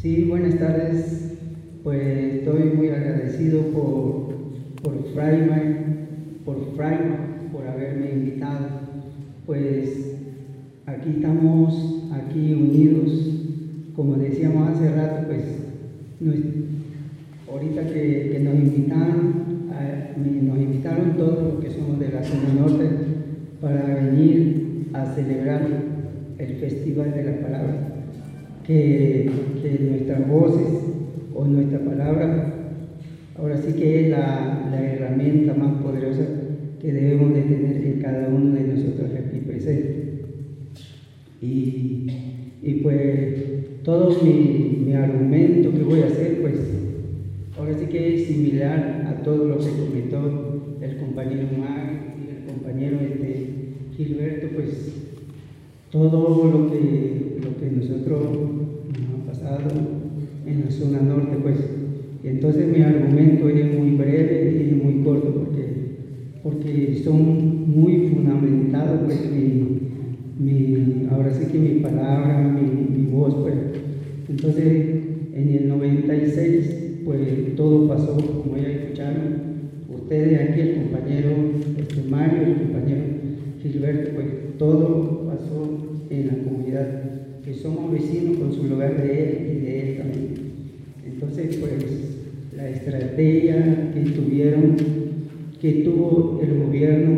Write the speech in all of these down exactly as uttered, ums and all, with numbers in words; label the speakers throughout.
Speaker 1: Sí, buenas tardes. Pues estoy muy agradecido por, por Fraima, por Fraima, por haberme invitado. Pues aquí estamos, aquí unidos, como decíamos hace rato, pues nos, ahorita que, que nos invitaron, a, nos invitaron todos los que somos de la zona norte para venir a celebrar el Festival de la Palabra. Que, que nuestras voces o nuestra palabra ahora sí que es la, la herramienta más poderosa que debemos de tener en cada uno de nosotros aquí presentes. Y, y pues todo mi, mi argumento que voy a hacer, pues ahora sí que es similar a todo lo que comentó el compañero Mario y el compañero este, Gilberto, pues todo lo que, lo que nosotros nos ha pasado en la zona norte, pues. Y entonces mi argumento es muy breve y muy corto, porque, porque son muy fundamentados, pues, mi, mi, ahora sí que mi palabra, mi, mi voz, pues. Entonces, en el noventa y seis, pues, todo pasó, como ya escucharon, ustedes aquí, el compañero este, Mario, el compañero Gilberto, pues, todo pasó en la comunidad, que somos vecinos con su lugar de él y de él también. Entonces, pues, la estrategia que tuvieron, que tuvo el gobierno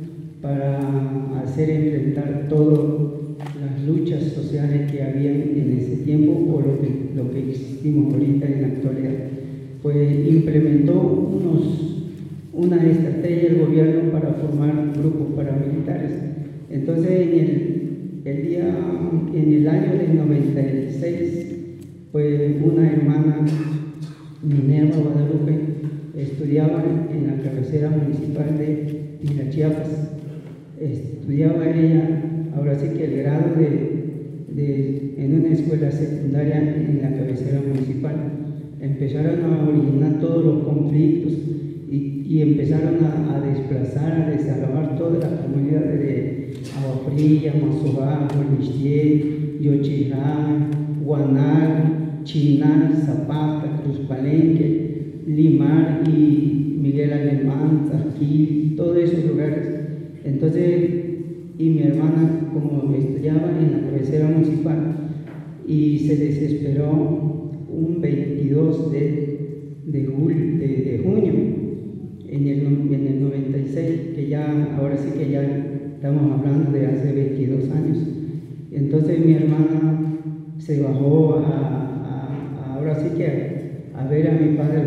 Speaker 1: para hacer enfrentar todas las luchas sociales que habían en ese tiempo o lo que, lo que existimos ahorita en la actualidad, pues implementó unos, una estrategia del gobierno para formar grupos paramilitares. Entonces, en el El día, en el año del noventa y seis, pues una hermana, Minerva Guadalupe, estudiaba en la cabecera municipal de Tila, Chiapas. Estudiaba ella, ahora sí que el grado de, de, en una escuela secundaria en la cabecera municipal. Empezaron a originar todos los conflictos y, y empezaron a, a desplazar, a desalojar toda la comunidad de Agua Fría, Mazobá, Huelistier, Yochirá, Guanal, Chinal, Zapata, Cruz Palenque, Limar y Miguel Alemán, Zaquil, todos esos lugares. Entonces, y mi hermana, como estudiaba en la cabecera municipal, y se desesperó un veintidós de, de, julio, de, de junio, en el, en el noventa y seis, que ya, ahora sí que ya estamos hablando de hace veintidós años. Entonces mi hermana se bajó a, a, a ahora sí que a, a ver a mi padre,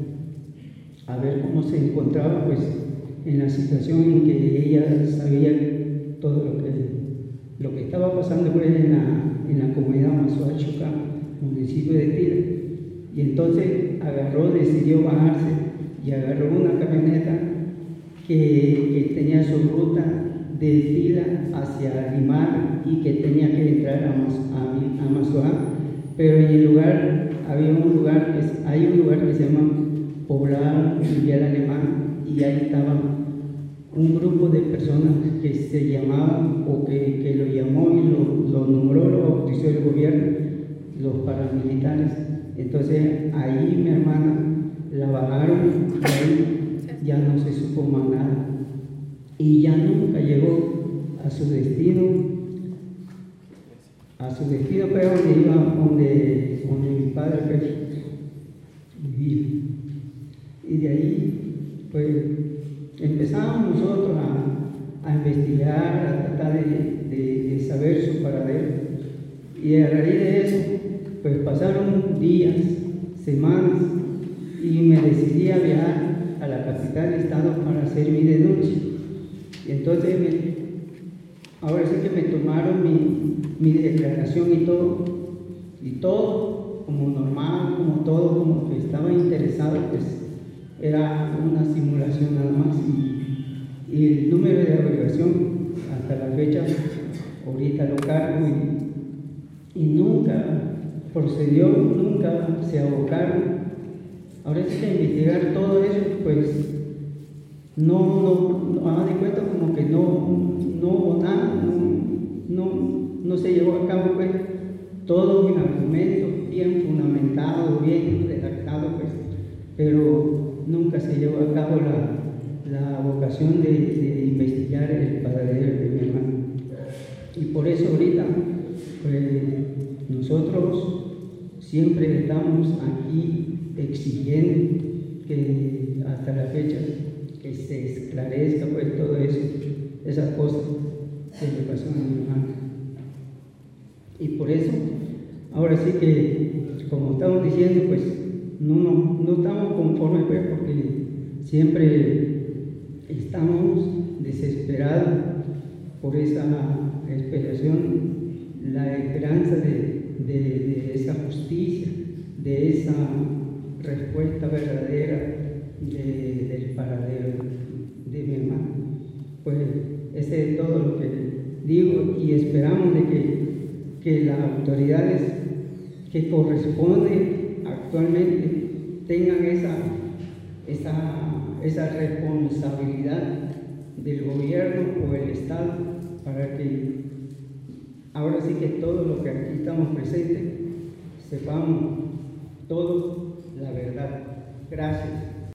Speaker 1: a ver cómo se encontraba, pues, en la situación en que ella sabía todo lo que, lo que estaba pasando, pues, en la, en la comunidad Mazobá Chuca, municipio de Tila. Y entonces agarró, decidió bajarse y agarró una camioneta que, que tenía su ruta de Tila hacia Limar y que tenía que entrar a, a, a Mazobá, pero en el lugar, había un lugar, que, hay un lugar que se llama Poblado Miguel Alemán, y ahí estaba un grupo de personas que se llamaban, o que, que lo llamó y lo, lo nombró, lo bautizó el gobierno, los paramilitares. Entonces ahí mi hermana la bajaron y ahí ya no se supo más nada. Y ya nunca llegó a su destino, a su destino, pero donde iba, donde, donde mi padre vivía. Y de ahí, pues, empezamos nosotros a, a investigar, a tratar de, de, de saber su paradero. Y a raíz de eso, pues pasaron días, semanas, y me decidí a viajar a la capital del estado para hacer mi denuncia. Y entonces, me, ahora sí que me tomaron mi, mi declaración y todo, y todo como normal, como todo, como que estaba interesado, pues era una simulación nada más. Y, y el número de averiguación, hasta la fecha, ahorita lo cargo, y, y nunca procedió, nunca se abocaron. Ahora sí que investigar todo eso, pues no, no, no, hagan de cuenta como que no, no hubo nada, no, no, no se llevó a cabo, pues, todo mi argumento bien fundamentado. pero nunca se llevó a cabo la, la vocación de, de investigar el paradero de mi hermano. Y por eso ahorita, pues, nosotros siempre estamos aquí exigiendo que hasta la fecha que se esclarezca pues todo eso, esa cosa que le pasó a mi hermano. Y por eso, ahora sí que, como estamos diciendo, pues no, no, no estamos conformes, pues, porque siempre estamos desesperados por esa esperación, la esperanza de, de, de esa justicia, de esa respuesta verdadera de, del paradero de mi hermano. Pues ese es todo lo que digo, y esperamos de que, que las autoridades que corresponden actualmente tengan esa, esa, esa responsabilidad del gobierno o el Estado, para que ahora sí que todos los que aquí estamos presentes sepamos todo la verdad. Gracias.